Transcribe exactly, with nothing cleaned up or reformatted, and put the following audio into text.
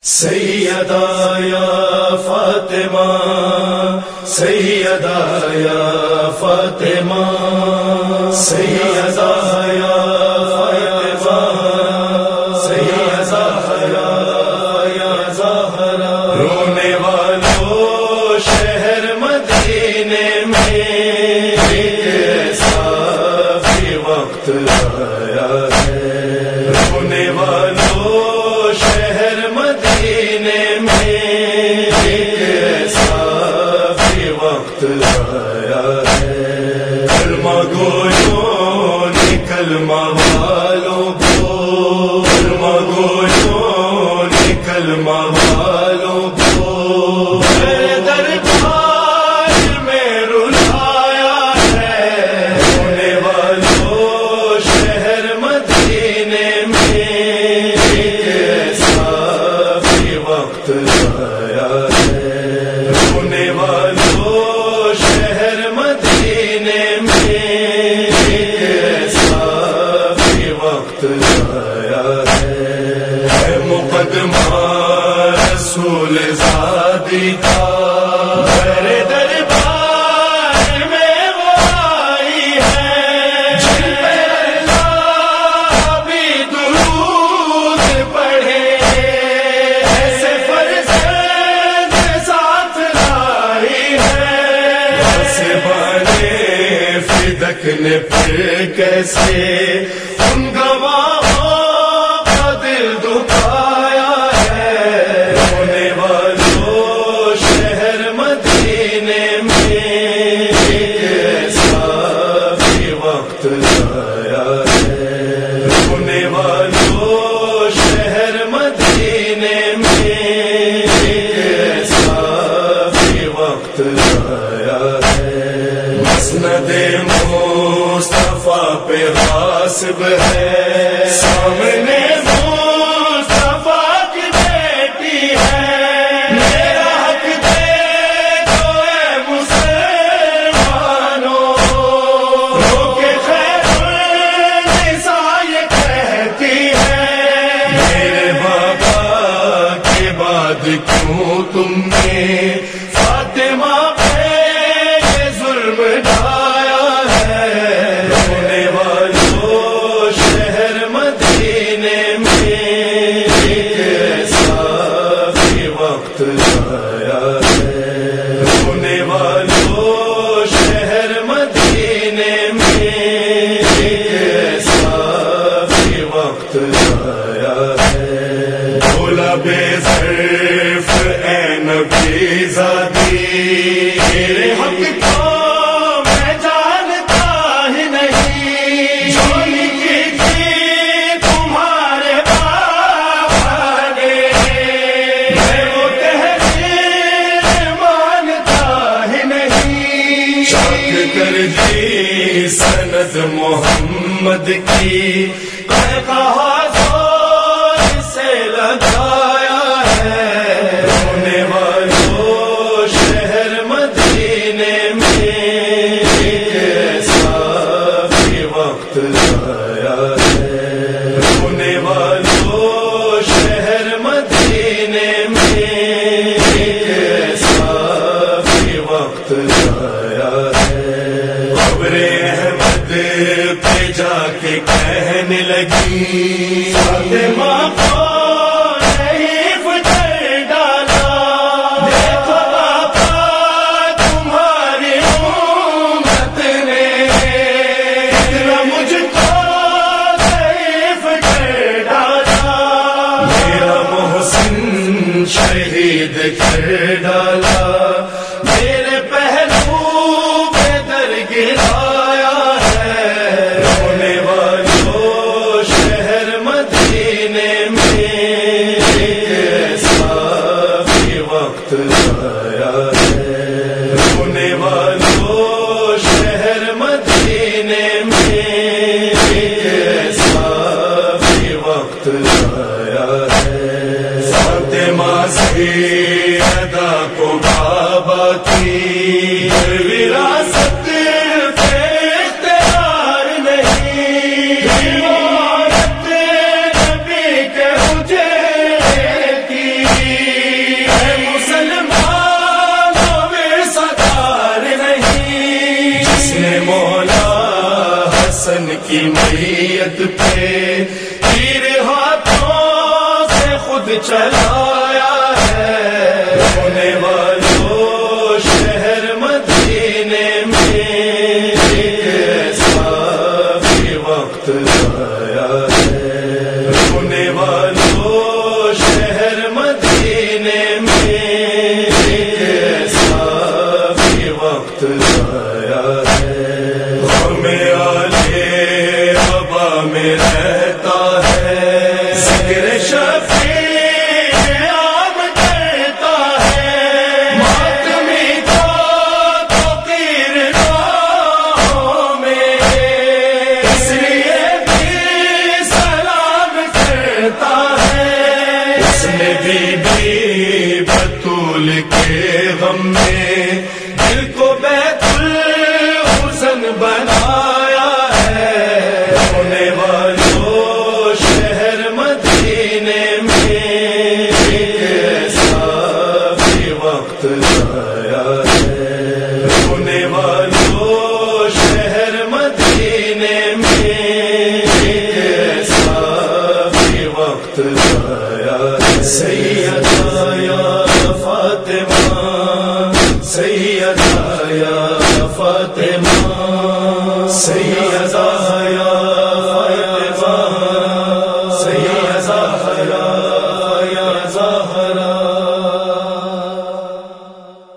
سیدہ یا فاطمہ سیدہ یا فاطمہ سیدہ یا فاطمہ سیدہ یا زہرا رونے والوں شہر مدینے میں ایسا بھی وقت آیا ہے رونے والوں شہر مدینے میں ایسا بھی وقت آیا ہے کلمہ گویوں نے کلمہ والوں کو کلمہ گویوں نے کلمہ والوں کو میرے دربار میں رلایا ہے رونے والوں شہر مدینے میں ایسا بھی وقت آیا ہے رونے والوں شہر مدینے میں ایسا بھی وقت آیا ہے اے مقدمہ رسول زادی کا میرے دربار میں وہ آئی ہے جن پہ اللہ بھی درود پڑھے ایسے فرزند ساتھ لائی ہے ویسے بانے فدق نے پھر کیسے ان گواہوں کا دل دکھایا ہے رونے والوں شہر مدینے میں ایسا بھی وقت آیا ہے رونے والوں شہر مدینے میں ایسا بھی وقت آیا ہے مسند مصطفیٰ پہ غاصب ہے سامنے مصطفیٰ کی بیٹی ہے میرا حق دے دو اے مسلمانوں رو کے خیر النساء یہ کہتی ہے میرے بابا کے بعد کیوں تم نے فاطمہ پہ یہ ظلم ڈھایا ہے رونے والوں شہر مدینے میں ایسا بھی وقت آیا ہے رونے والوں شہر مدینے میں ایسا بھی وقت آیا ہے بولا بے ظرف اے نبی زادی میرے حق کو میں جانتا ہی نہیں جو لکھی تھی تمہارے بابا نے میں وہ تحریر مانتا ہی نہیں چاک کر دی سند محمد کی میں کہا زور سے لگایا ہے رونے والوں شہر مدینے میں ایسا بھی وقت آیا ہے رونے والوں شہر مدینے میں ایسا بھی وقت آیا ہے قبر احمد پہ جا کے کہنے لگی فاطمہ کو نہیں فجر ڈالا دیکھو بابا تمہاری امت نے اتنا مجھ کو ضعیف کر ڈالا میرا محسن شہید کر ڈالا میرے پہلو پہ در گرایا ہے رونے والوں شہر مدینے میں ایسا بھی وقت آیا ہے رونے والوں شہر مدینے میں ایسا بھی وقت آیا ہے فاطمہ سیدہ کو بابا کی وراثت پہ اختیار نہیں عورت نبی کے حجرے کی چلایا ہے، رونے والوں شہر مدینے میں ایک ایسا بھی وقت آیا ہے، رونے والوں شہر مدینے میں ایک ایسا بھی وقت آیا ہے، غم آلے ابا میں رہتا ہے، ذکر شفیع عام کرتا ہے، ماتمی کا تو کرداروں میں اس لیے بھی سلام کرتا ہے، اس نے بی بی بطول کے غم میں دل کو بیت الحزن بنایا ہے، رونے والوں شہر مدینے میں ایک ایسا بھی وقت آیا ہے، رونے والوں شہر مدینے میں ایک ایسا بھی وقت آیا ہے، سیدہ یا فاطمہ، سیدہ یا فاطمہ، سیدہ